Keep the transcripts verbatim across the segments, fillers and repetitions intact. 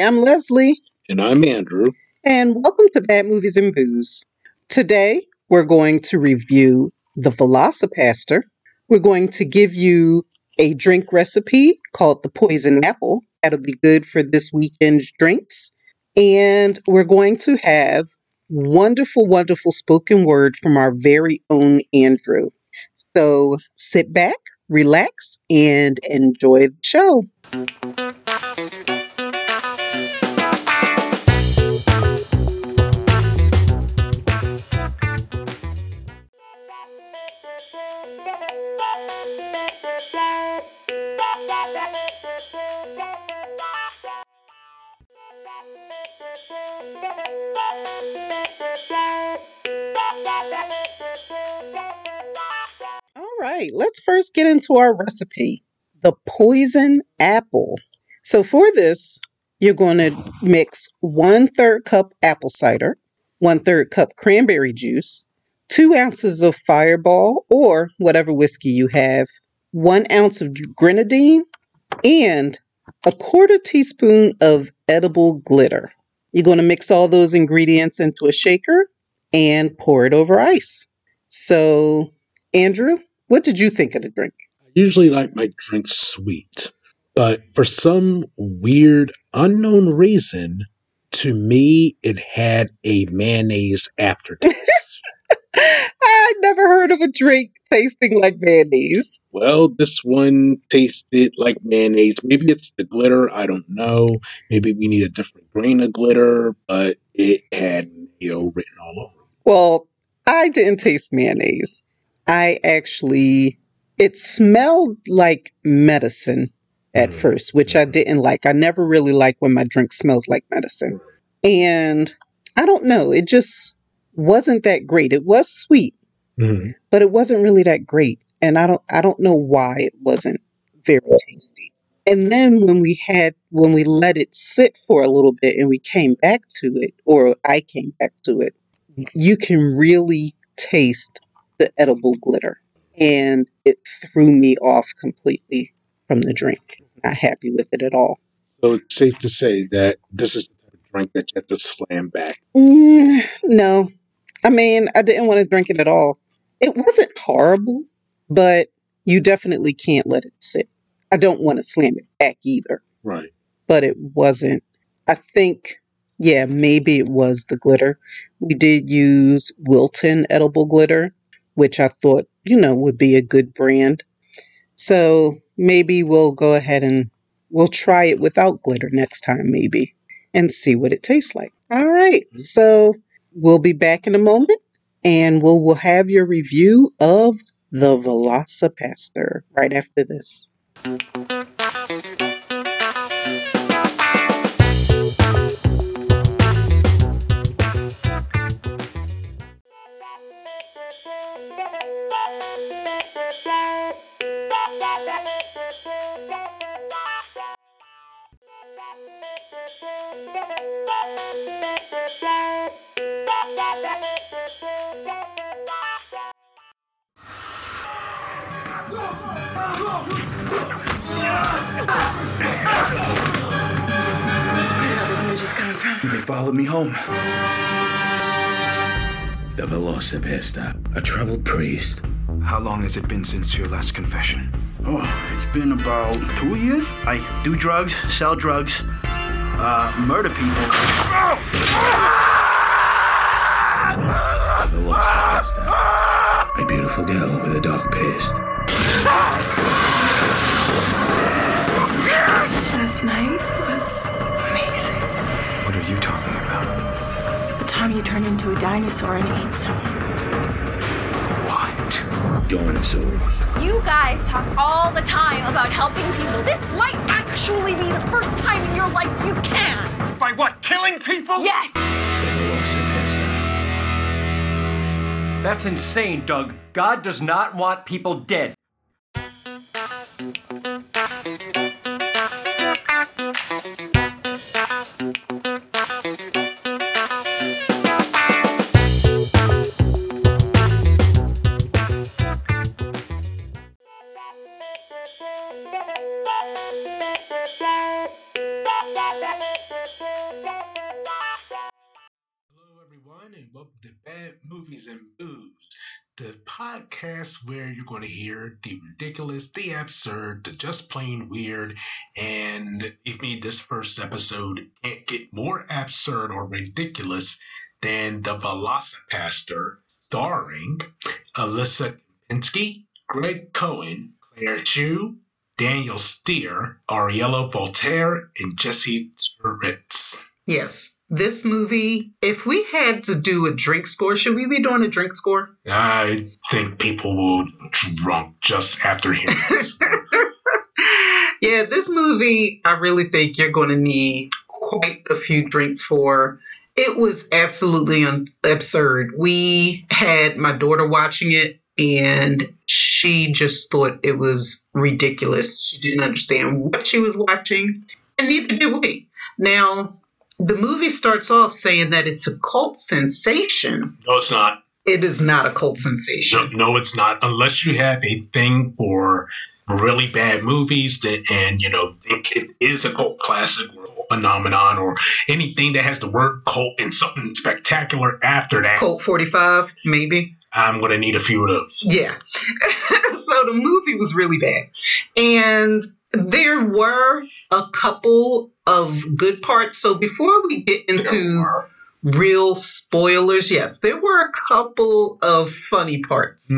I'm Leslie. And I'm Andrew. And welcome to Bad Movies and Booze. Today, we're going to review The Velocipaster. We're going to give you a drink recipe called the Poison Apple. That'll be good for this weekend's drinks. And we're going to have wonderful, wonderful spoken word from our very own Andrew. So sit back, relax, and enjoy the show. All right, let's first get into our recipe, the poison apple. So for this, you're going to mix one third cup apple cider, one third cup cranberry juice, two ounces of Fireball or whatever whiskey you have, one ounce of grenadine, and a quarter teaspoon of edible glitter. You're going to mix all those ingredients into a shaker and pour it over ice. So, Andrew, what did you think of the drink? I usually like my drinks sweet, but for some weird, unknown reason, to me, it had a mayonnaise aftertaste. I never heard of a drink tasting like mayonnaise. Well, this one tasted like mayonnaise. Maybe it's the glitter. I don't know. Maybe we need a different grain of glitter, but it had mayo written all over it. Well, I didn't taste mayonnaise. I actually, it smelled like medicine at mm-hmm. first, which I didn't like. I never really like when my drink smells like medicine. And I don't know, it just wasn't that great. It was sweet, mm-hmm. but it wasn't really that great. And I don't I don't know why it wasn't very tasty. And then when we had when we let it sit for a little bit and we came back to it, or I came back to it, you can really taste the edible glitter. And it threw me off completely from the drink. Not happy with it at all. So it's safe to say that this is the type of drink that you have to slam back. Mm, no. I mean, I didn't want to drink it at all. It wasn't horrible, but you definitely can't let it sit. I don't want to slam it back either. Right. But it wasn't. I think, yeah, maybe it was the glitter. We did use Wilton edible glitter, which I thought, you know, would be a good brand. So maybe we'll go ahead and we'll try it without glitter next time, maybe, and see what it tastes like. All right. So we'll be back in a moment, and we'll, we'll have your review of the Velocipaster right after this. They followed me home. The Velocipaster, a troubled priest. How long has it been since your last confession? Oh, it's been about two years. I do drugs, sell drugs, uh, murder people. The Velocipaster, a beautiful girl with a dark past. Last night was amazing. What are you talking about? The time you turned into a dinosaur and ate someone. What? Dinosaurs. You guys talk all the time about helping people. This might actually be the first time in your life you can. By what? Killing people? Yes. The Velocipaster. That's insane, Doug. God does not want people dead. everyone, and welcome to Bad Movies and Booze, the podcast where you're going to hear the ridiculous, the absurd, the just plain weird, and if me, this first episode can't get more absurd or ridiculous than The Velocipaster, starring Alyssa Kempinski, Greg Cohen, Claire Chu, Daniel Steer, Ariella Voltaire, and Jesse Ritz. Yes. This movie, if we had to do a drink score, should we be doing a drink score? I think people will drunk just after hearing this. Yeah, this movie, I really think you're going to need quite a few drinks for. It was absolutely un- absurd. We had my daughter watching it, and she just thought it was ridiculous. She didn't understand what she was watching, and neither did we. Now, the movie starts off saying that it's a cult sensation. No, it's not. It is not a cult sensation. No, no, it's not. Unless you have a thing for really bad movies that, and, you know, think it is a cult classic or a phenomenon or anything that has the word cult and something spectacular after that. Cult forty-five, maybe. I'm going to need a few of those. Yeah. So the movie was really bad. And there were a couple of good parts. So before we get into real spoilers, yes, there were a couple of funny parts.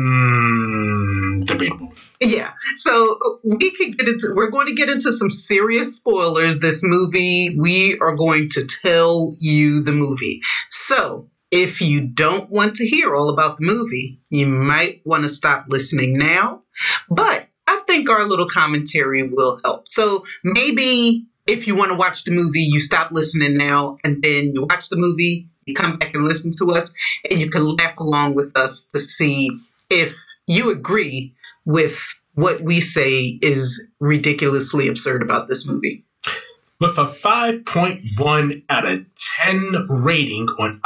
Mm, debatable. Yeah. So we can get into, we're going to get into some serious spoilers. This movie, we are going to tell you the movie. So if you don't want to hear all about the movie, you might want to stop listening now. But I think our little commentary will help. So maybe if you want to watch the movie, you stop listening now, and then you watch the movie, you come back and listen to us, and you can laugh along with us to see if you agree with what we say is ridiculously absurd about this movie. With a five point one out of ten rating on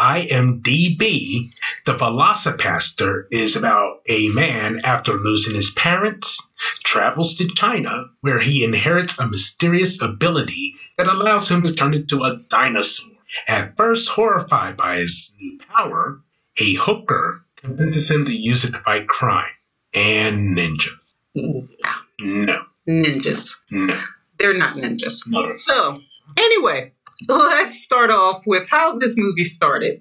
IMDb, The Velocipaster is about a man after losing his parents, travels to China, where he inherits a mysterious ability that allows him to turn into a dinosaur. At first horrified by his new power, a hooker convinces him to use it to fight crime and ninjas. Yeah. No. Ninjas. No. They're not ninjas. No. So, anyway, let's start off with how this movie started.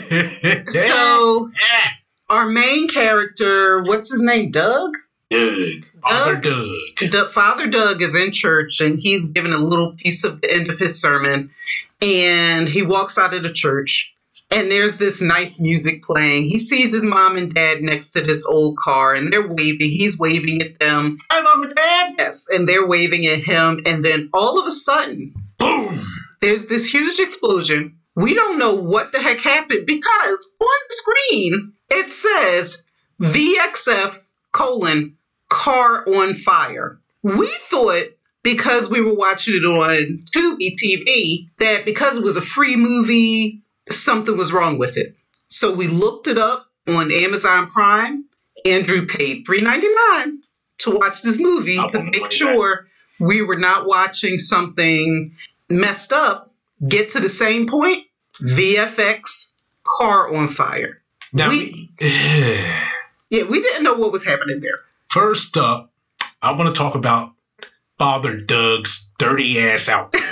So, our main character, what's his name? Doug? Doug. Father Doug. Doug. D- Father Doug is in church, and he's given a little piece of the end of his sermon. And he walks out of the church, and there's this nice music playing. He sees his mom and dad next to this old car, and they're waving. He's waving at them. Hi, Mom and Dad. Yes, and they're waving at him. And then all of a sudden, boom! There's this huge explosion. We don't know what the heck happened because on the screen, it says V X F colon car on fire. We thought, because we were watching it on Tubi T V, that because it was a free movie, something was wrong with it. So we looked it up on Amazon Prime. Andrew paid three dollars and ninety-nine cents to watch this movie I'll to make sure that we were not watching something messed up. Get to the same point, V F X, car on fire. Now, we, we, yeah, we didn't know what was happening there. First up, I want to talk about Father Doug's dirty ass out there.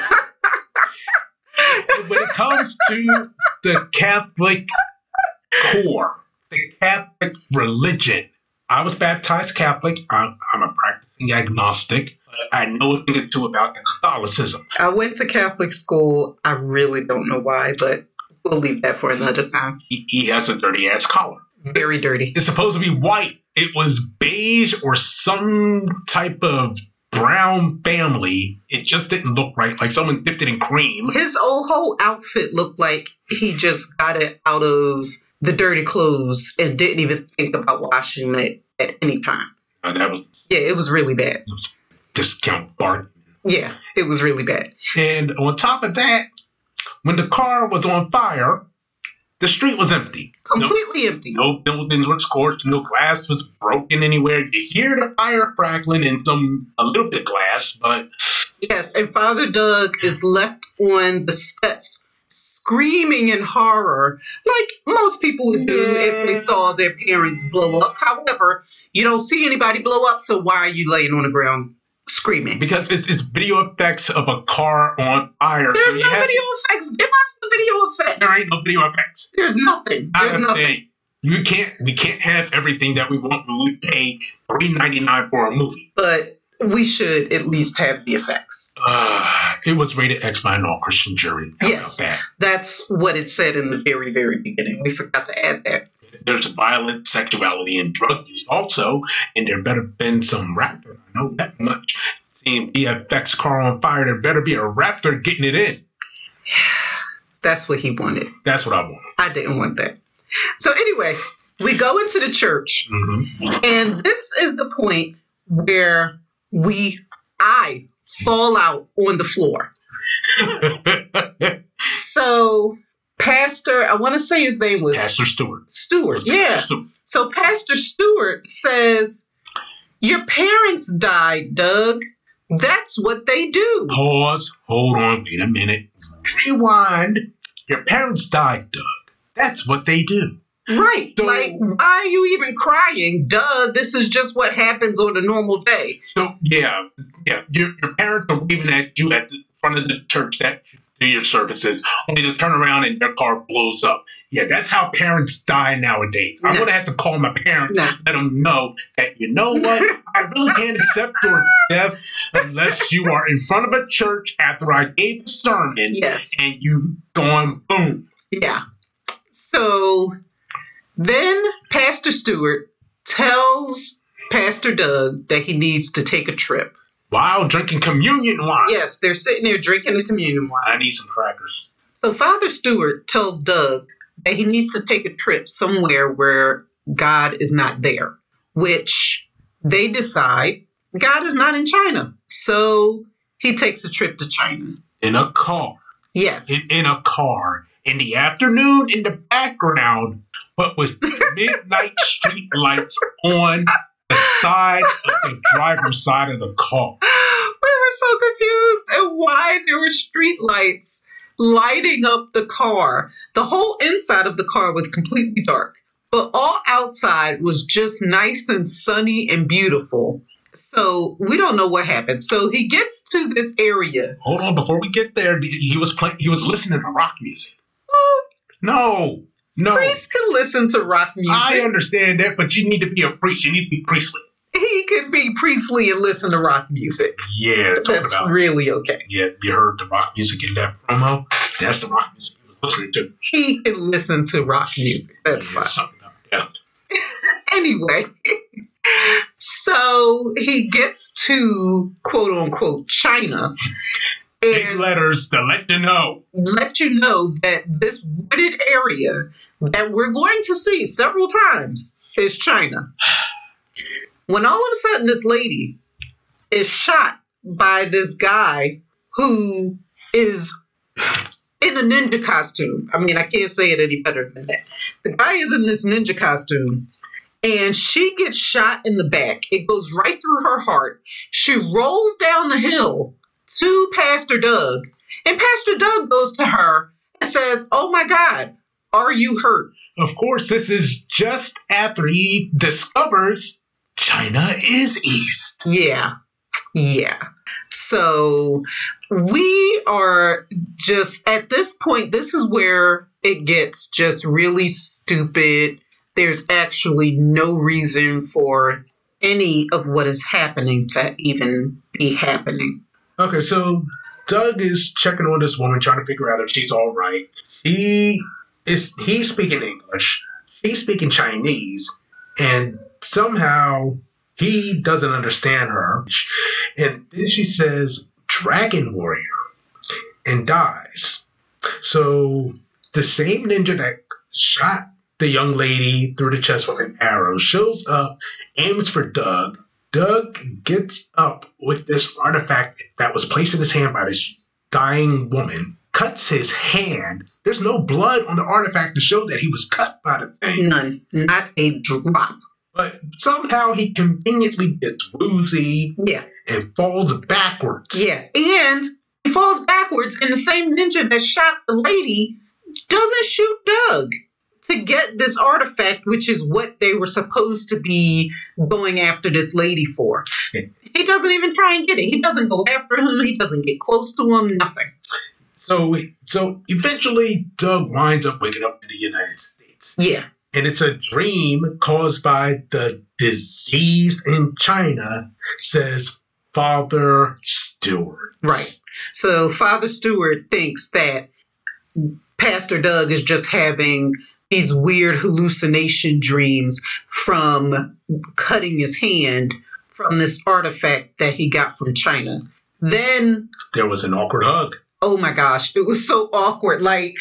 When it comes to the Catholic core, the Catholic religion, I was baptized Catholic. I'm, I'm a practicing agnostic. But I know a thing or two about the Catholicism. I went to Catholic school. I really don't know why, but we'll leave that for another time. He, he has a dirty ass collar. Very dirty. It's supposed to be white. It was beige or some type of brown family. It just didn't look right. Like someone dipped it in cream. His old whole outfit looked like he just got it out of the dirty clothes and didn't even think about washing it at any time. Uh, that was yeah, it was really bad. It was discount bargain. Yeah, it was really bad. And on top of that, when the car was on fire, the street was empty. Completely no, empty. No buildings were scorched. No glass was broken anywhere. You hear the fire crackling and some a little bit of glass, but yes. And Father Doug is left on the steps screaming in horror like most people would do if they saw their parents blow up. However, you don't see anybody blow up, so why are you laying on the ground screaming? Because it's, it's video effects of a car on fire. There's so no you have, video effects. Give us the video effects. There ain't no video effects. There's nothing. Not There's a nothing. thing. You can't. We can't have everything that we want when we pay three ninety-nine for a movie. But we should at least have the effects. Uh, it was rated X by an all-Christian jury. How Yes, about that? that's what it said in the very, very beginning. We forgot to add that. There's violent sexuality and drug use also, and there better been some raptor. I know that much. Seeing V F X car on fire, there better be a raptor getting it in. That's what he wanted. That's what I want. I didn't want that. So anyway, we go into the church, Mm-hmm. and this is the point where we, I fall out on the floor. So Pastor, I want to say his name was Pastor Stewart. Stewart. Pastor Yeah. Stewart. So Pastor Stewart says, "Your parents died, Doug. That's what they do." Pause. Hold on. Wait a minute. Rewind. Your parents died, Doug. That's what they do. Right. So- like, why are you even crying? Duh, this is just what happens on a normal day. So yeah, yeah. Your, your parents are waving at you at the front of the church that you do your services, only to turn around and their car blows up. Yeah, that's how parents die nowadays. I'm No. gonna have to call my parents, No. let them know that you know what, I really can't accept your death unless you are in front of a church after I gave the sermon, Yes. and you going boom. Yeah. So then Pastor Stewart tells Pastor Doug that he needs to take a trip. While drinking communion wine. Yes, they're sitting there drinking the communion wine. I need some crackers. So Father Stewart tells Doug that he needs to take a trip somewhere where God is not there, which they decide God is not in China. So he takes a trip to China. In a car. Yes. In, in a car. In the afternoon, in the background, but with midnight street lights on the side of the driver's side of the car. We were so confused at why there were street lights lighting up the car. The whole inside of the car was completely dark, but all outside was just nice and sunny and beautiful. So we don't know what happened. So he gets to this area. Hold on, before we get there, he was playing. He was listening to rock music. No, no. Priests can listen to rock music. I understand that, but you need to be a priest. You need to be priestly. He can be priestly and listen to rock music. Yeah, talking That's about. really okay. Yeah, you heard the rock music in that promo. That's the rock music he was listening to. He can listen to rock music. That's Yeah, fine. something about death. Anyway, so he gets to quote unquote China Big and letters to let you know. let you know that this wooded area that we're going to see several times is China. When all of a sudden this lady is shot by this guy who is in a ninja costume. I mean, I can't say it any better than that. The guy is in this ninja costume and she gets shot in the back. It goes right through her heart. She rolls down the hill to Pastor Doug, and Pastor Doug goes to her and says, "Oh my God, are you hurt?" Of course, this is just after he discovers China is east. Yeah, yeah. So we are just, at this point, this is where it gets just really stupid. There's actually no reason for any of what is happening to even be happening. Okay, so Doug is checking on this woman, trying to figure out if she's all right. He is he's speaking English, she's speaking Chinese, and somehow he doesn't understand her. And then she says, "Dragon Warrior," and dies. So the same ninja that shot the young lady through the chest with an arrow shows up, aims for Doug. Doug gets up with this artifact that was placed in his hand by this dying woman, cuts his hand. There's no blood on the artifact to show that he was cut by the thing. None. Not a drop. But somehow he conveniently gets woozy Yeah. and falls backwards. Yeah. And He falls backwards, and the same ninja that shot the lady doesn't shoot Doug to get this artifact, which is what they were supposed to be going after this lady for. He doesn't even try and get it. He doesn't go after him. He doesn't get close to him. Nothing. So, so eventually, Doug winds up waking up in the United States. Yeah. And it's a dream caused by the disease in China, says Father Stewart. Right. So Father Stewart thinks that Pastor Doug is just having these weird hallucination dreams from cutting his hand from this artifact that he got from China. Then there was an awkward hug. Oh my gosh, it was so awkward. Like,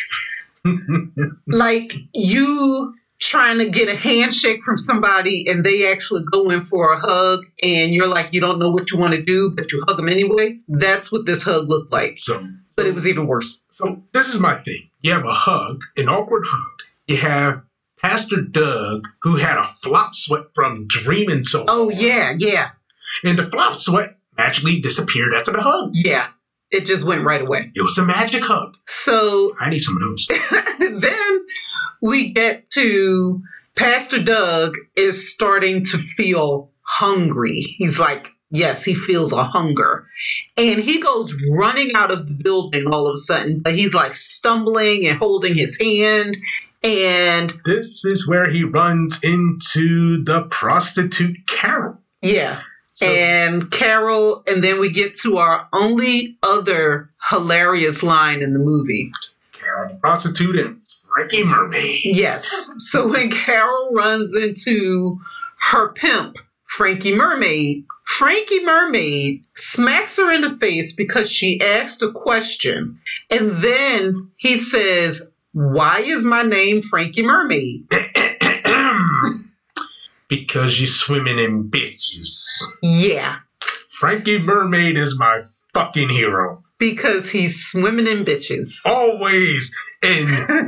like you trying to get a handshake from somebody and they actually go in for a hug and you're like, you don't know what you want to do, but you hug them anyway. That's what this hug looked like. So, but it was even worse. So this is my thing. You have a hug, an awkward hug. You have Pastor Doug, who had a flop sweat from dreaming so Oh, hard. yeah, yeah. And the flop sweat magically disappeared after the hug. Yeah, it just went right away. It was a magic hug. So I need some of those. Then we get to Pastor Doug is starting to feel hungry. He's like, yes, he feels a hunger. And he goes running out of the building all of a sudden, but he's like stumbling and holding his hand. And this is where he runs into the prostitute Carol. Yeah. So, and Carol, and then we get to our only other hilarious line in the movie. Carol the prostitute and Frankie Mermaid. Yes. So when Carol runs into her pimp, Frankie Mermaid, Frankie Mermaid smacks her in the face because she asked a question. And then he says, why is my name Frankie Mermaid? Because you're swimming in bitches. Yeah. Frankie Mermaid is my fucking hero. Because he's swimming in bitches. Always in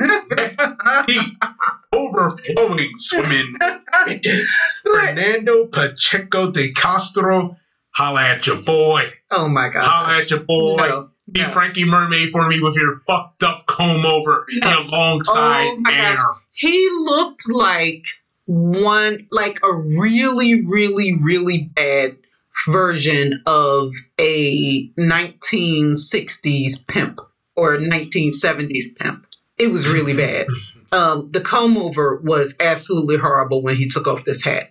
deep, overflowing swimming bitches. Fernando Pacheco de Castro, holla at your boy. Oh my God. Holla at your boy. No. Be No. Frankie Mermaid for me with your fucked up comb over no. and alongside oh my air. Gosh. He looked like one, like a really, really, really bad version of a nineteen sixties pimp or a nineteen seventies pimp. It was really bad. Um, the comb over was absolutely horrible when he took off this hat.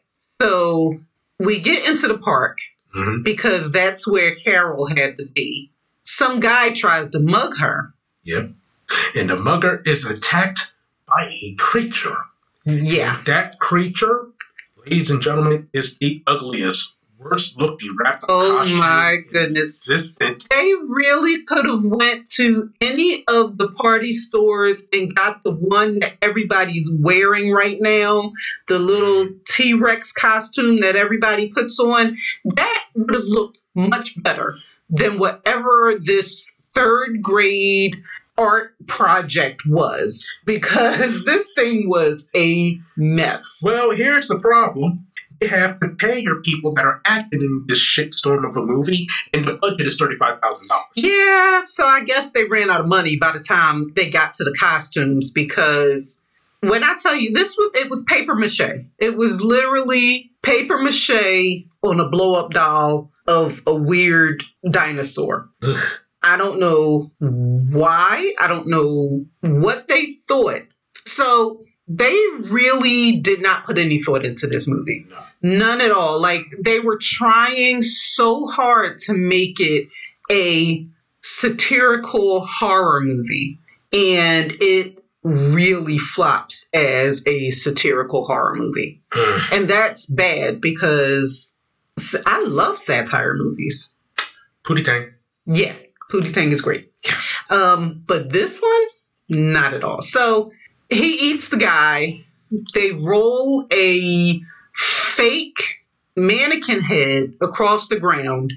So we get into the park mm-hmm. because that's where Carol had to be. Some guy tries to mug her. Yep. And the mugger is attacked by a creature. Yeah. And that creature, ladies and gentlemen, is the ugliest, worst looking rapper. Oh my goodness. Existence. They really could have went to any of the party stores and got the one that everybody's wearing right now, the little T-Rex costume that everybody puts on. That would have looked much better than whatever this third grade art project was, because this thing was a mess. Well, here's the problem. You have to pay your people that are acting in this shitstorm of a movie, and the budget is thirty-five thousand dollars. Yeah, so I guess they ran out of money by the time they got to the costumes, because when I tell you, this was, it was paper mache. It was literally paper mache on a blow-up doll of a weird dinosaur. Ugh. I don't know why. I don't know what they thought. So they really did not put any thought into this movie. No. None at all. Like, they were trying so hard to make it a satirical horror movie. And it really flops as a satirical horror movie. And that's bad because I love satire movies. Pootie Tang. Yeah. Pootie Tang is great. Um, but this one, not at all. So he eats the guy. They roll a fake mannequin head across the ground.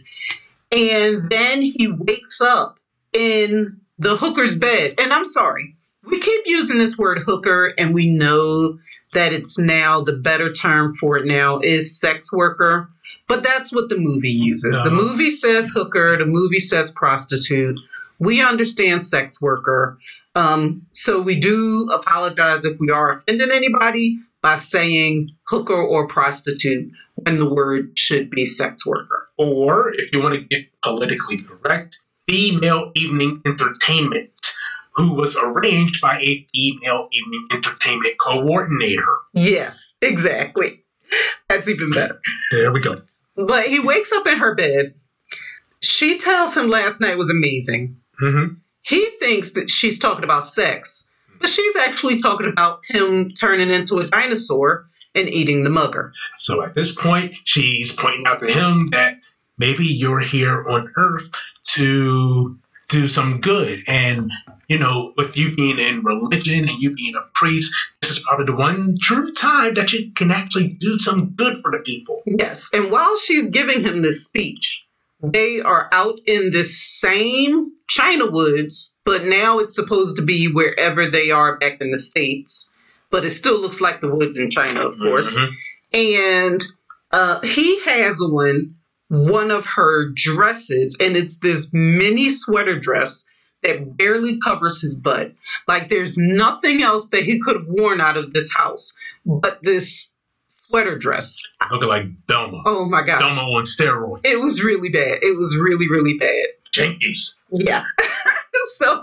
And then he wakes up in the hooker's bed. And I'm sorry, we keep using this word hooker, and we know that it's now, the better term for it now is sex worker. But that's what the movie uses. No. The movie says hooker. The movie says prostitute. We understand sex worker. Um, so we do apologize if we are offending anybody by saying hooker or prostitute when the word should be sex worker. Or, if you want to get politically correct, female evening entertainment, who was arranged by a female evening entertainment coordinator. Yes, exactly. That's even better. There we go. But he wakes up in her bed. She tells him last night was amazing. Mm-hmm. He thinks that she's talking about sex, but she's actually talking about him turning into a dinosaur and eating the mugger. So at this point, she's pointing out to him that maybe you're here on Earth to do some good. And, you know, with you being in religion and you being a priest, this is probably the one true time that you can actually do some good for the people. Yes. And while she's giving him this speech, they are out in this same China woods, but now it's supposed to be wherever they are back in the States. But it still looks like the woods in China, of course. Mm-hmm. And uh, he has on one of her dresses, and it's this mini sweater dress that barely covers his butt. Like, there's nothing else that he could have worn out of this house but this sweater dress. Looking like Velma. Oh, my gosh. Velma on steroids. It was really bad. It was really, really bad. Jenkins. Yeah. so,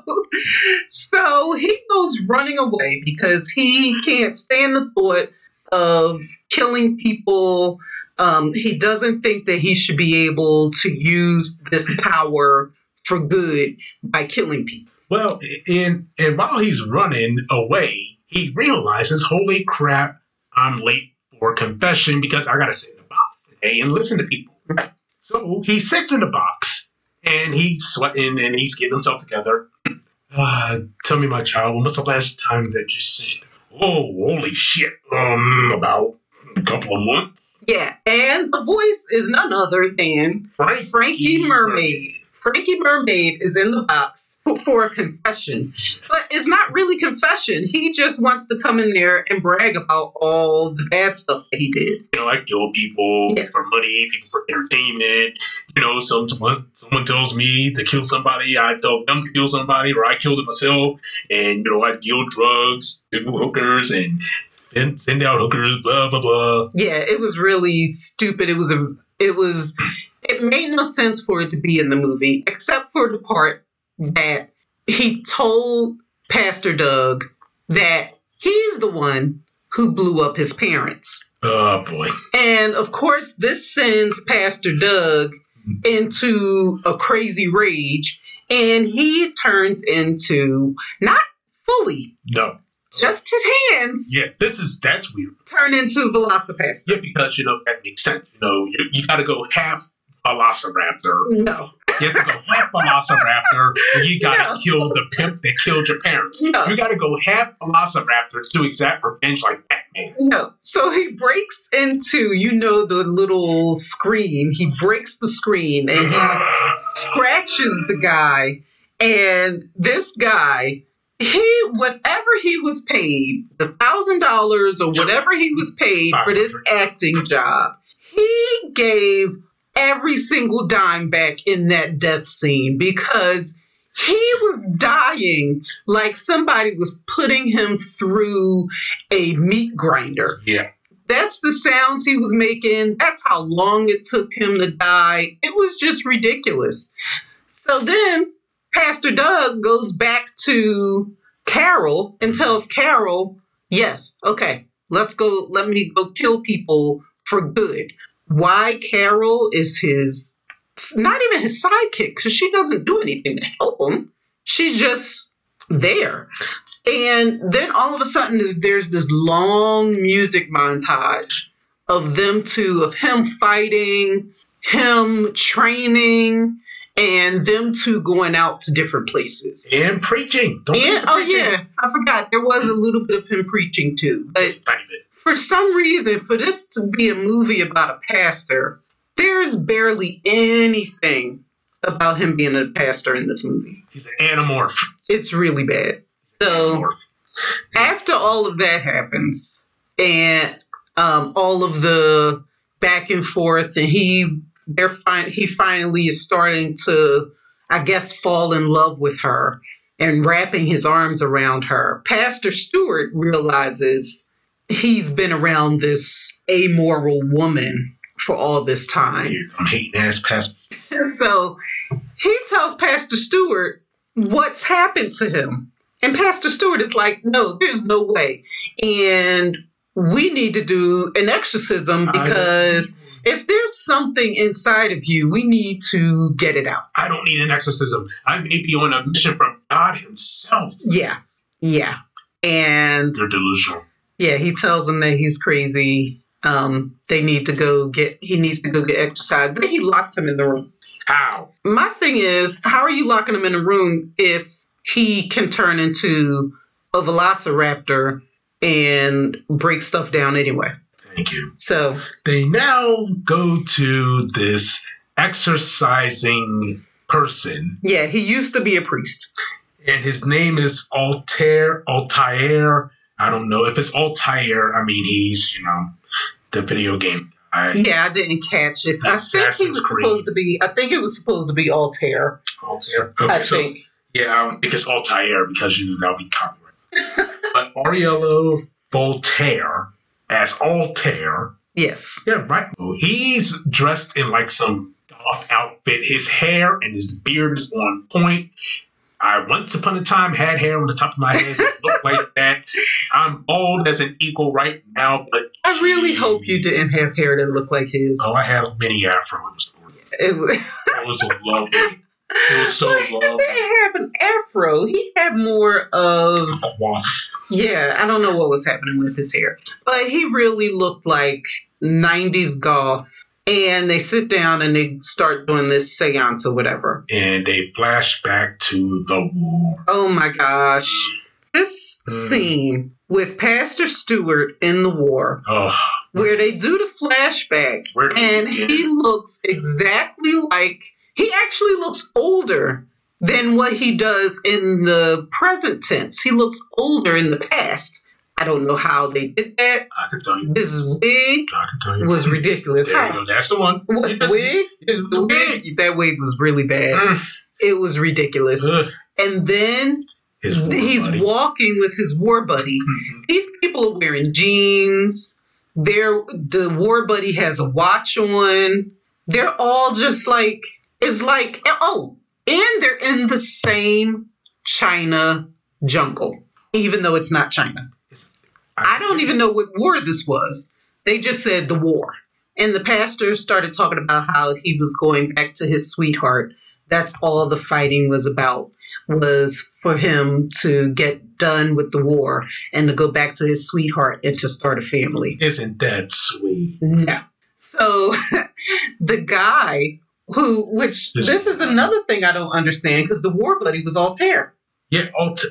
so he goes running away because he can't stand the thought of killing people. Um, he doesn't think that he should be able to use this power for good by killing people. Well, and, and while he's running away, he realizes, holy crap, I'm late for confession because I got to sit in the box today and listen to people. Right. So he sits in the box and he's sweating and he's getting himself together. Uh, tell me, my child, when was the last time that you sinned? Oh, holy shit. Um, about a couple of months. Yeah, and the voice is none other than Frankie, Frankie Mermaid. Frankie Mermaid is in the box for a confession, but it's not really confession. He just wants to come in there and brag about all the bad stuff that he did. You know, I kill people yeah. for money, people for entertainment. You know, someone someone tells me to kill somebody, I tell them to kill somebody, or I killed it myself. And, you know, I deal drugs to hookers and and send out hookers, blah, blah, blah. Yeah, it was really stupid. It was a, it was, it made no sense for it to be in the movie, except for the part that he told Pastor Doug that he's the one who blew up his parents. Oh, boy. And, of course, this sends Pastor Doug into a crazy rage, and he turns into, not fully, no. just his hands. Yeah, this is, that's weird. Turn into Velocipastor. Yeah, because, you know, that makes sense. You know, you, you got to go half Velociraptor. No. You have to go half Velociraptor, and you got to no. kill the pimp that killed your parents. No. You got to go half Velociraptor to exact revenge like Batman. No. So he breaks into, you know, the little screen. He breaks the screen, and he scratches the guy, and this guy... He, whatever he was paid, the thousand dollars or whatever he was paid for this acting job, he gave every single dime back in that death scene because he was dying like somebody was putting him through a meat grinder. Yeah. That's the sounds he was making. That's how long it took him to die. It was just ridiculous. So then Pastor Doug goes back to Carol and tells Carol, yes, okay, let's go, let me go kill people for good. Why Carol is his, not even his sidekick, because she doesn't do anything to help him. She's just there. And then all of a sudden there's, there's this long music montage of them two, of him fighting, him training, and them two going out to different places. And preaching. Don't and, the oh, preaching. yeah. I forgot. There was a little bit of him preaching, too. But for some reason, for this to be a movie about a pastor, there's barely anything about him being a pastor in this movie. He's an animorph. It's really bad. So animorph. After all of that happens, and um, all of the back and forth, and he... They're fin- he finally is starting to I guess, fall in love with her and wrapping his arms around her. Pastor Stewart realizes he's been around this amoral woman for all this time. I'm hating ass Pastor. So he tells Pastor Stewart what's happened to him. And Pastor Stewart is like, no, there's no way. And we need to do an exorcism because if there's something inside of you, we need to get it out. I don't need an exorcism. I may be on a mission from God himself. Yeah. Yeah. And they're delusional. Yeah, he tells them that he's crazy. Um, they need to go get, he needs to go get exercise. Then he locks him in the room. How? My thing is, how are you locking him in a room if he can turn into a velociraptor and break stuff down anyway? Thank you. So they now go to this exercising person. Yeah, he used to be a priest. And his name is Altair, Altair. I don't know if it's Altair. I mean, he's, you know, the video game guy. Yeah, I didn't catch it. I think he was Creed. supposed to be, I think it was supposed to be Altair. Altair? Okay, I so, think. Yeah, I don't think it's Altair because, you know, that'll be copyright. But Ariello Voltaire as Altair. Yes. Yeah, right. He's dressed in like some goth outfit. His hair and his beard is on point. I once upon a time had hair on the top of my head that looked like that. I'm bald as an eagle right now, but I really geez. hope you didn't have hair that looked like his. Oh, I had a mini afro. It was it was, it was lovely. It was so well, lovely. He didn't have an afro. He had more of yeah. I don't know what was happening with his hair, but he really looked like nineties goth. And they sit down and they start doing this seance or whatever. And they flash back to the war. Oh my gosh. This mm. scene with Pastor Stewart in the war, oh. where they do the flashback, and he looks exactly like, he actually looks older than what he does in the present tense. He looks older in the past. I don't know how they did that. I can tell you. This wig I can tell you. was ridiculous. There you go. That's the one. What, the wig? The wig? That wig was really bad. Mm. It was ridiculous. Ugh. And then he's buddy. walking with his war buddy. Mm-hmm. These people are wearing jeans. They're, the war buddy has a watch on. They're all just like, it's like, oh, and they're in the same China jungle, even though it's not China. I don't even know what war this was. They just said the war. And the pastor started talking about how he was going back to his sweetheart. That's all the fighting was about, was for him to get done with the war and to go back to his sweetheart and to start a family. Isn't that sweet? No. So the guy who, which this, this is another thing I don't understand, because the war buddy was Altair. Yeah, Altair.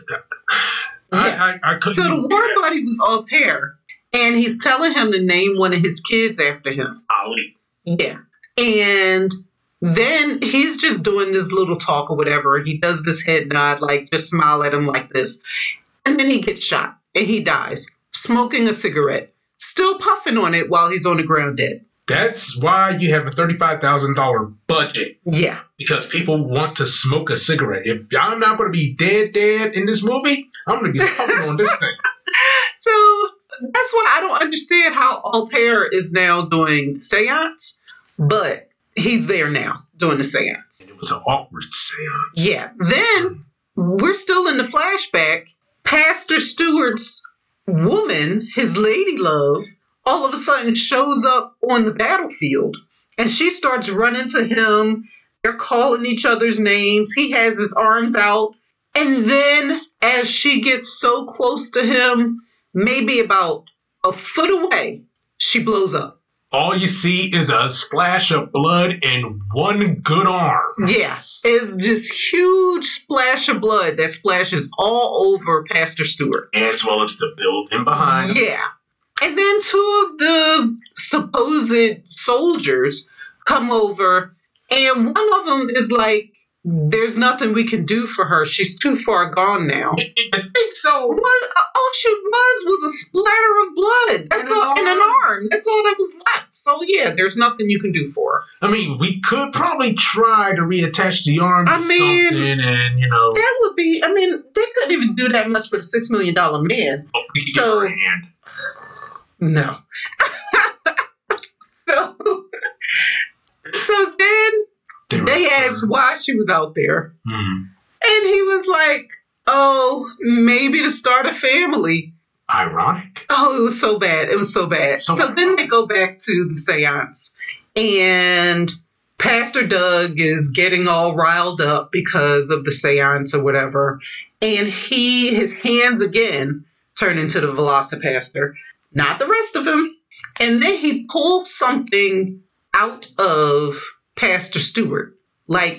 Yeah. I, I, I so the war buddy was Altair, and he's telling him to name one of his kids after him. Ali. Yeah. And then he's just doing this little talk or whatever. He does this head nod, like just smile at him like this. And then he gets shot and he dies, smoking a cigarette, still puffing on it while he's on the ground dead. That's why you have a thirty-five thousand dollars budget. Yeah. Because people want to smoke a cigarette. If I'm not going to be dead, dead in this movie, I'm going to be puffing on this thing. So that's why I don't understand how Altair is now doing seance, but he's there now doing the seance. And it was an awkward seance. Yeah. Then we're still in the flashback. Pastor Stewart's woman, his lady love, all of a sudden shows up on the battlefield and she starts running to him. They're calling each other's names. He has his arms out. And then as she gets so close to him, maybe about a foot away, she blows up. All you see is a splash of blood and one good arm. Yeah, it's this huge splash of blood that splashes all over Pastor Stewart. As well as the building behind him. Yeah. And then two of the supposed soldiers come over, and one of them is like, there's nothing we can do for her. She's too far gone now. I think so. What, all she was was a splatter of blood. That's And an all, and an arm. arm. That's all that was left. So yeah, there's nothing you can do for her. I mean, we could probably try to reattach the arm I to mean, something, and you know, That would be. I mean, they couldn't even do that much for the six million dollar man. oh, we could so- give her a hand. No. so, so then They, they returned. asked why she was out there, Hmm. and he was like, "Oh, maybe to start a family." Ironic. Oh, it was so bad. It was so bad. So So, bad. then they go back to the seance, and Pastor Doug is getting all riled up because of the seance or whatever, and he his hands again turn into the Velocipaster, not the rest of him. And then he pulls something out of Pastor Stewart, like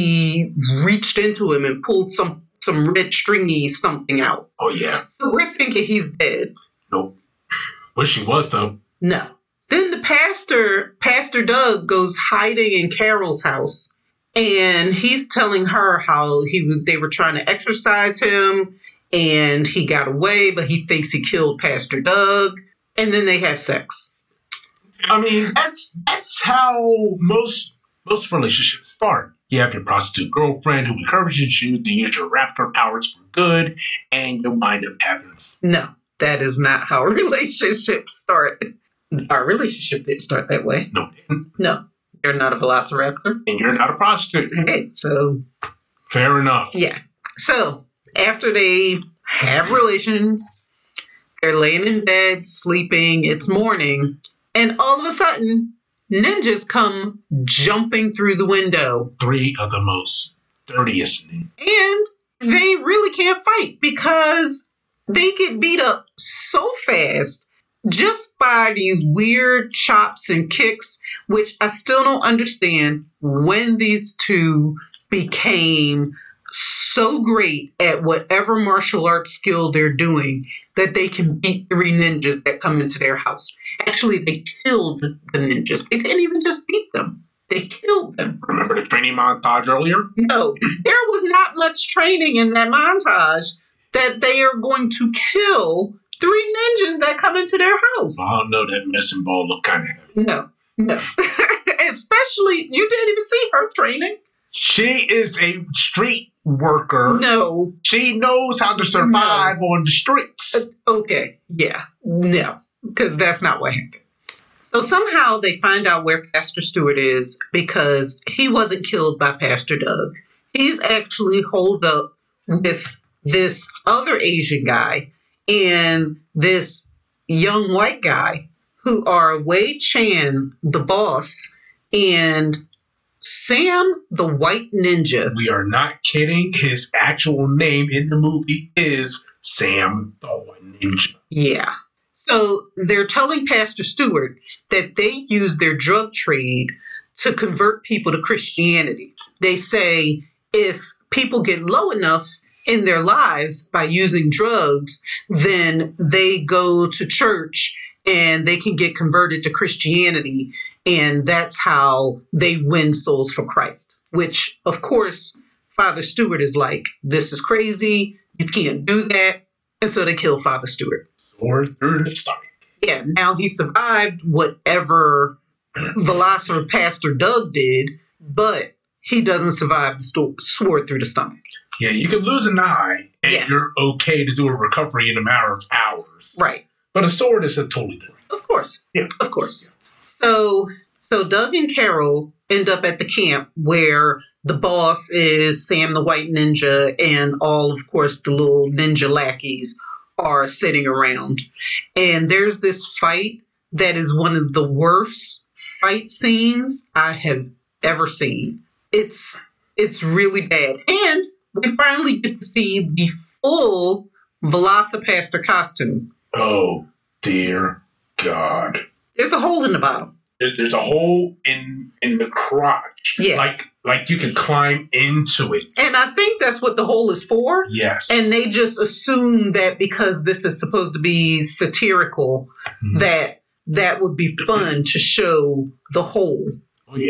he reached into him and pulled some some red stringy something out. Oh yeah. So we're thinking he's dead. Nope. Wish he was though. No. Then the pastor, Pastor Doug, goes hiding in Carol's house, and he's telling her how he was. They were trying to exorcise him, and he got away, but he thinks he killed Pastor Doug. And then they have sex. I mean, that's that's how most most relationships start. You have your prostitute girlfriend who encourages you to use your raptor powers for good, and you'll wind up having. No, that is not how relationships start. Our relationship didn't start that way. No, it didn't. No, you're not a velociraptor. And you're not a prostitute. Hey, so Fair enough. yeah. So after they have relations, they're laying in bed, sleeping, it's morning, and all of a sudden, ninjas come jumping through the window. Three of the most dirtiest. And they really can't fight because they get beat up so fast just by these weird chops and kicks, which I still don't understand when these two became so great at whatever martial arts skill they're doing that they can beat three ninjas that come into their house. Actually, they killed the ninjas. They didn't even just beat them. They killed them. Remember the training montage earlier? No, there was not much training in that montage that they are going to kill three ninjas that come into their house. I don't know, that medicine ball looked kind of heavy. No, no. Especially, you didn't even see her training. She is a street worker. No. She knows how to survive on the streets. Uh, okay, yeah, no, because that's not what happened. So somehow they find out where Pastor Stewart is because he wasn't killed by Pastor Doug. He's actually holed up with this other Asian guy and this young white guy who are Wei Chan, the boss, and Sam, the white ninja. We are not kidding. His actual name in the movie is Sam the White Ninja. Yeah. So they're telling Pastor Stewart that they use their drug trade to convert people to Christianity. They say if people get low enough in their lives by using drugs, then they go to church and they can get converted to Christianity. And that's how they win souls for Christ, which, of course, Father Stewart is like, this is crazy. You can't do that. And so they kill Father Stewart. Or through the stomach. Yeah, now he survived whatever Velociraptor Doug did, but he doesn't survive the sto- sword through the stomach. Yeah, you can lose an eye and Yeah. you're okay to do a recovery in a matter of hours. Right. But a sword is a totally different. Of course. Yeah. Of course. So so Doug and Carol end up at the camp where the boss is Sam the White Ninja and all, of course, the little ninja lackeys are sitting around. And there's this fight that is one of the worst fight scenes I have ever seen. It's it's really bad. And we finally get to see the full Velocipaster costume. Oh, dear God. There's a hole in the bottom. There- There's a hole in in the crotch. Yeah. Like, like you could climb into it. And I think that's what the hole is for. Yes. And they just assume that because this is supposed to be satirical, Mhm. that that would be fun to show the hole. Oh, yeah.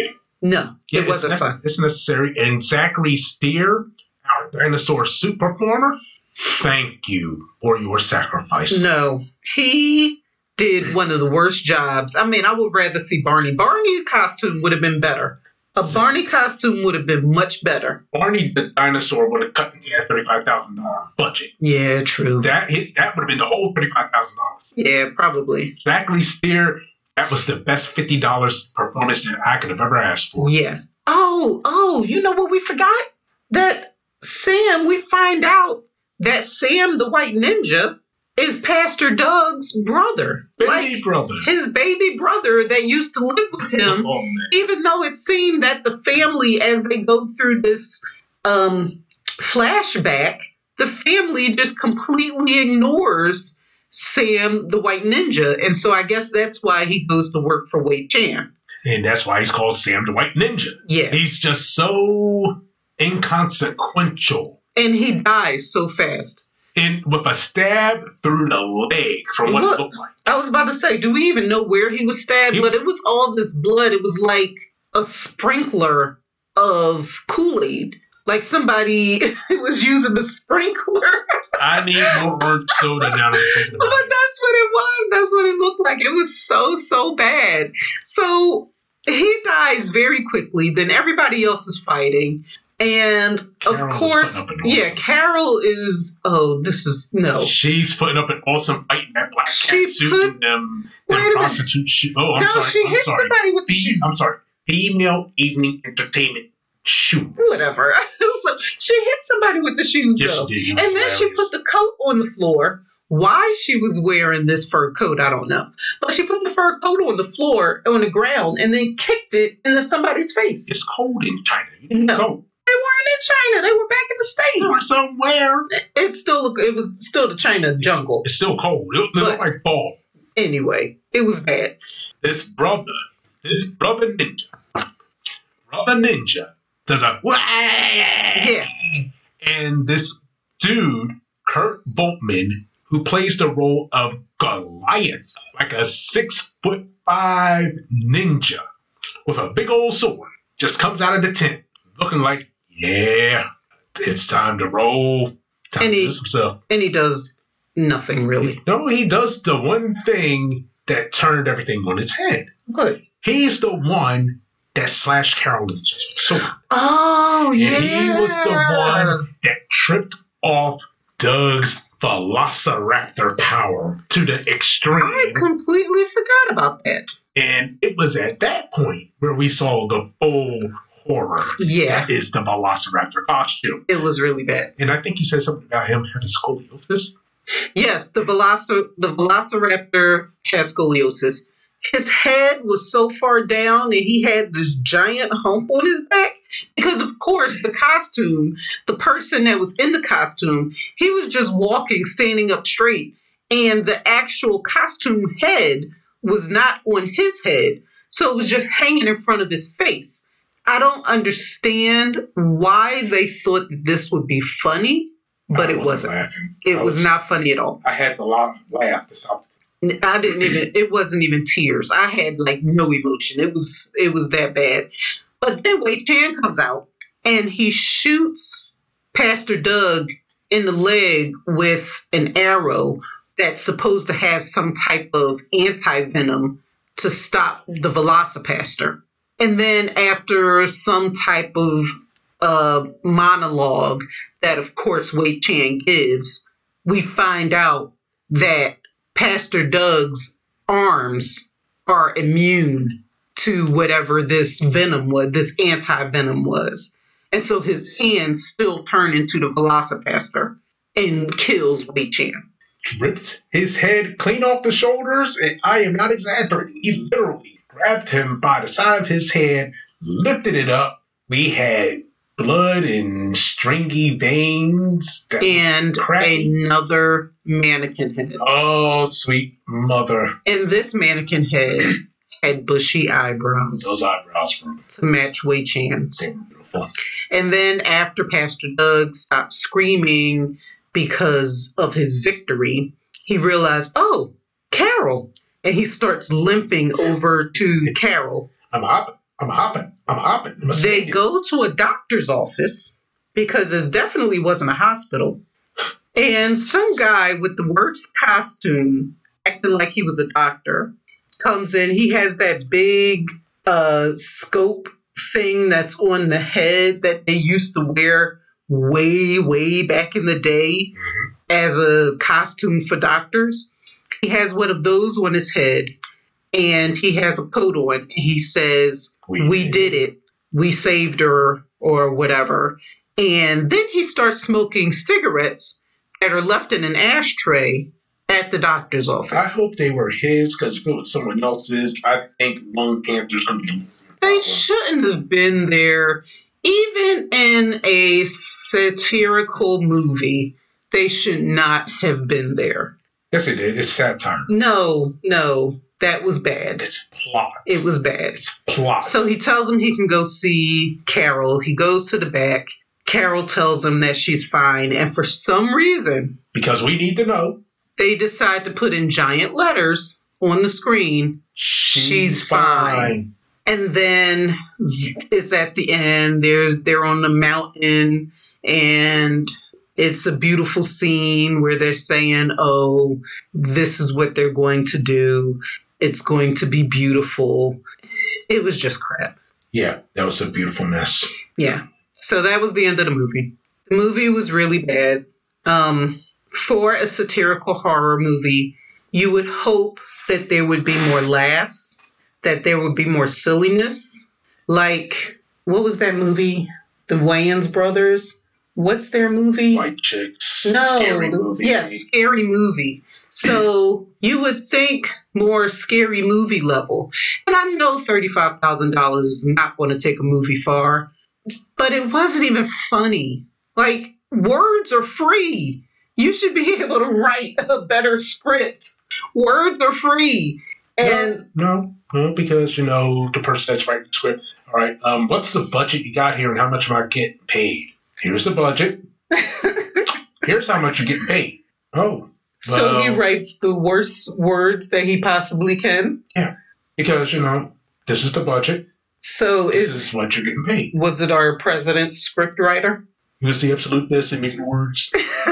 No, Yeah, it wasn't it's, fun. It's necessary. And Zachary Steer, our dinosaur suit performer, thank you for your sacrifice. No, he did one of the worst jobs. I mean, I would rather see Barney. Barney's costume would have been better. A Barney costume would have been much better. Barney the dinosaur would have cut into that thirty-five thousand dollars budget. Yeah, true. That hit, that would have been the whole thirty-five thousand dollars. Yeah, probably. Zachary Steer, that was the best fifty dollars performance that I could have ever asked for. Yeah. Oh, oh, you know what we forgot? That Sam, we find out that Sam the White Ninja is Pastor Doug's brother. Baby like, brother. His baby brother that used to live with him. Oh, man. Even though it seemed that the family, as they go through this um, flashback, the family just completely ignores Sam the White Ninja. And so I guess that's why he goes to work for Wei Chan. And that's why he's called Sam the White Ninja. Yeah. He's just so inconsequential. And he dies so fast. And with a stab through the leg from what Look, it looked like. I was about to say, do we even know where he was stabbed? He but was- it was all this blood. It was like a sprinkler of Kool-Aid. Like somebody was using a sprinkler. I need more orange soda now that I'm thinking But about it. that's what it was. That's what it looked like. It was so, so bad. So he dies very quickly. Then everybody else is fighting. And Carol of is course, putting up an yeah, awesome- Carol is, oh, this is, no. She's putting up an awesome fight in that black She cat suit put- and them, Wait a them minute. prostitute shoes. Oh, I'm No, sorry. she I'm hit sorry. somebody with the Fe- shoes. I'm sorry. Female evening entertainment shoes. Whatever. So she hit somebody with the shoes, Yes, though. she did. It And was then she hilarious. put the coat on the floor. Why she was wearing this fur coat, I don't know. But she put the fur coat on the floor, on the ground, and then kicked it into somebody's face. It's cold in China. You need No. a coat. They weren't in China. They were back in the Or States. somewhere. It still, it was still the China jungle. It's still cold. It looked But- like fall. Anyway, it was bad. This brother, this brother ninja, brother ninja does a wah! Yeah. And this dude, Kurt Volkman, who plays the role of Goliath, like a six foot five ninja with a big old sword, just comes out of the tent looking like, yeah, it's time to roll. Time And to he- do some stuff. And he does nothing really. No, he does the one thing that turned everything on its head. Good. He's the one that slashed Carol Lynch's sword. Oh, And yeah. he was the one that tripped off Doug's Velociraptor power to the I extreme. completely forgot about that. And it was at that point where we saw the full horror. Yeah. That is the Velociraptor costume. It was really bad. And I think you said something about him having scoliosis. Yes, the Velocir- the Velociraptor has scoliosis. His head was so far down and he had this giant hump on his back because, of course, the costume, the person that was in the costume, he was just walking, standing up straight, and the actual costume head was not on his head, so it was just hanging in front of his face. I don't understand why they thought that this would be funny, but I it wasn't. laughing. It I was not funny at all. I had to laugh, laugh to something. I didn't even, it wasn't even tears. I had like no emotion. It was, it was that bad. But then Wei Chan comes out and he shoots Pastor Doug in the leg with an arrow that's supposed to have some type of anti-venom to stop the Velocipastor. And then after some type of uh, monologue that, of course, Wei Chan gives, we find out that Pastor Doug's arms are immune to whatever this venom was, this anti-venom was. And so his hands still turn into the Velocipastor and kills Wei Chan. Ripped his head clean off the shoulders, and I am not exaggerating. He literally grabbed him by the side of his head, lifted it up. We had blood and stringy veins. That And cracky. another mannequin head. Oh, sweet mother. And this mannequin head had bushy eyebrows Those eyebrows were to match Wei Chan's. beautiful. And then after Pastor Doug stopped screaming because of his victory, he realized, oh, Carol. And he starts limping over to Carol. I'm hopping. I'm hopping. I'm hopping. I'm They go to a doctor's office because it definitely wasn't a hospital. And some guy with the worst costume, acting like he was a doctor, comes in. He has that big uh, scope thing that's on the head that they used to wear way, way back in the day mm-hmm. as a costume for doctors. He has one of those on his head, and he has a coat on. He says, we, we did it. We saved her, or whatever. And then he starts smoking cigarettes that are left in an ashtray at the doctor's office. I hope they were his, because if it was someone else's, I think lung cancer is going to be... They shouldn't have been there. Even in a satirical movie, they should not have been there. Yes, it did. It's satire. No, no, that was bad. It's plot. It was bad. It's plot. So he tells him he can go see Carol. He goes to the back. Carol tells him that she's fine. And for some reason... Because we need to know. They decide to put in giant letters on the screen, she's, she's fine. fine. And then it's at the end. There's they're on the mountain, and it's a beautiful scene where they're saying, oh, this is what they're going to do. It's going to be beautiful. It was just crap. Yeah, that was a beautiful mess. Yeah. So that was the end of the movie. The movie was really bad. Um, for a satirical horror movie, you would hope that there would be more laughs, that there would be more silliness. Like, what was that movie? The Wayans brothers? What's their movie? White Chicks. No. Scary Movie. Yes, Scary Movie. So you would think more Scary Movie level. And I know thirty-five thousand dollars is not going to take a movie far, but it wasn't even funny. Like, words are free. You should be able to write a better script. Words are free. And no, no, no, because, you know, the person that's writing the script, all right, um, what's the budget you got here and how much am I getting paid? Here's the budget. Here's how much you're getting paid. Oh. So well, he writes the worst words that he possibly can? Yeah, because, you know, this is the budget. So this is, is what you're getting paid. Was it our president's script writer? He was the absolute best at making words.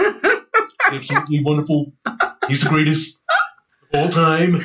Absolutely wonderful. He's the greatest of all time.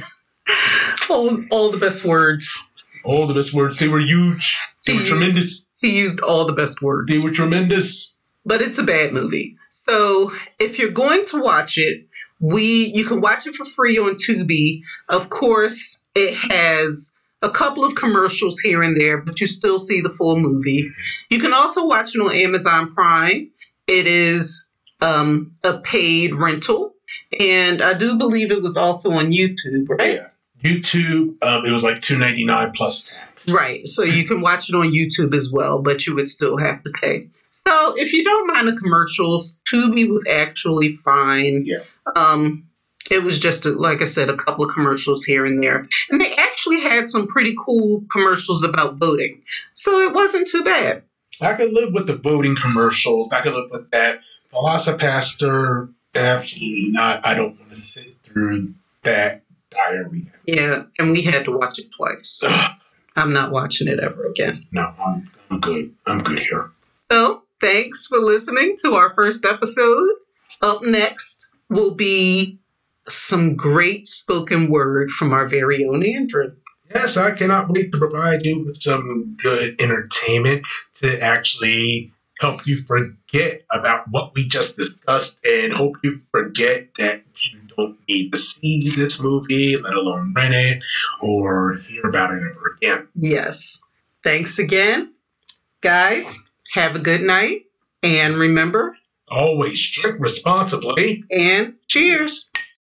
All, all the best words. All the best words. They were huge. They he, were tremendous. He used all the best words. They were tremendous. But it's a bad movie. So if you're going to watch it, we you can watch it for free on Tubi. Of course, it has a couple of commercials here and there, but you still see the full movie. You can also watch it on Amazon Prime. It is um, a paid rental. And I do believe it was also on YouTube, right? Yeah. YouTube, um, it was like two dollars and ninety-nine cents plus tax. Right. So you can watch it on YouTube as well, but you would still have to pay. So if you don't mind the commercials, Tubi was actually fine. Yeah. Um, it was just, a, like I said, a couple of commercials here and there. And they actually had some pretty cool commercials about voting. So it wasn't too bad. I could live with the voting commercials. I could live with that. Velocipaster, absolutely not. I don't want to sit through that diarrhea. Yeah, and we had to watch it twice. I'm not watching it ever again. No, I'm, I'm good. I'm good here. So, thanks for listening to our first episode. Up next will be some great spoken word from our very own Andrew. Yes, I cannot wait to provide you with some good entertainment to actually help you forget about what we just discussed and hope you forget that you don't need to see this movie, let alone rent it or hear about it ever again. Yes. Thanks again. Guys, have a good night. And remember, always drink responsibly. And cheers.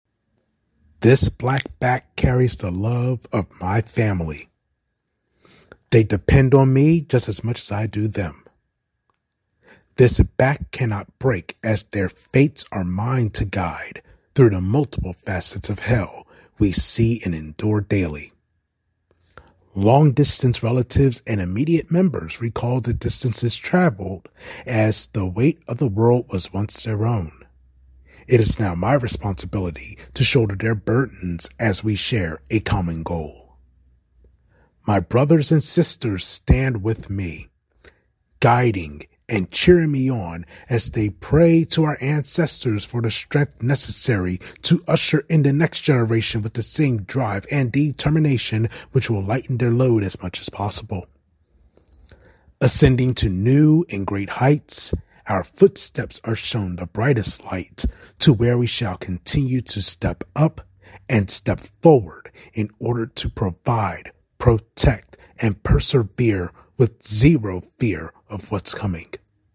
This black back carries the love of my family. They depend on me just as much as I do them. This back cannot break, as their fates are mine to guide through the multiple facets of hell we see and endure daily. Long-distance relatives and immediate members recall the distances traveled as the weight of the world was once their own. It is now my responsibility to shoulder their burdens as we share a common goal. My brothers and sisters stand with me, guiding and cheering me on as they pray to our ancestors for the strength necessary to usher in the next generation with the same drive and determination which will lighten their load as much as possible. Ascending to new and great heights, our footsteps are shown the brightest light to where we shall continue to step up and step forward in order to provide, protect, and persevere with zero fear of what's coming.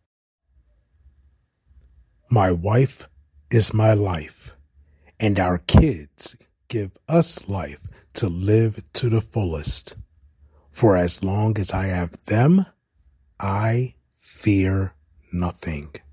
My wife is my life, and our kids give us life to live to the fullest. For as long as I have them, I fear nothing.